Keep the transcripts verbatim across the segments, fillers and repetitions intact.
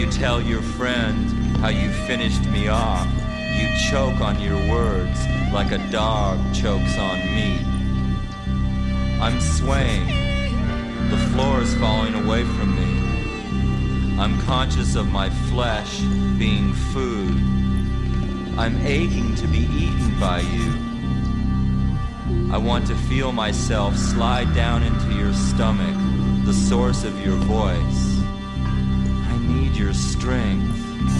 you tell your friend how you finished me off, you choke on your words like a dog chokes on meat. I'm swaying. The floor is falling away from me. I'm conscious of my flesh being food. I'm aching to be eaten by you. I want to feel myself slide down into your stomach, the source of your voice. I need your strength.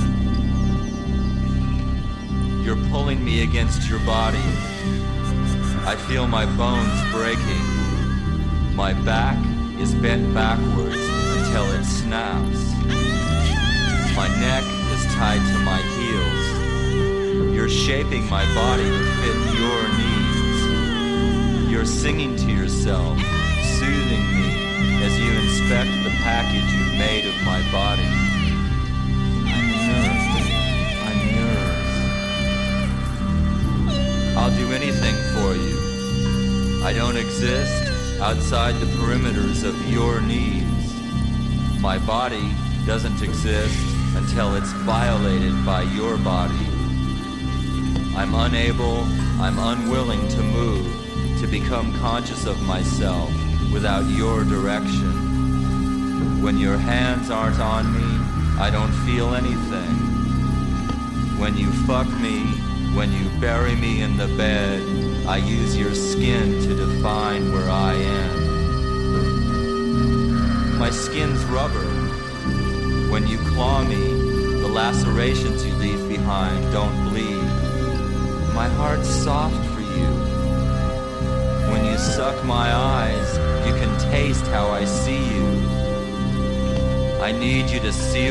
You're pulling me against your body. I feel my bones breaking. My back is bent backwards until it snaps. My neck is tied to my heels. You're shaping my body to fit your needs. You're singing to yourself, soothing me as you inspect the package you've made of my body. I'm yours. I'm yours. I'll do anything for you. I don't exist outside the perimeters of your needs. My body doesn't exist until it's violated by your body. I'm unable, I'm unwilling to move, to become conscious of myself without your direction. When your hands aren't on me, I don't feel anything. When you fuck me, when you bury me in the bed, I use your skin to define where I am. My skin's rubber. When you claw me, the lacerations you leave behind don't bleed. My heart's soft for you. When you suck my eyes, you can taste how I see you. I need you to seal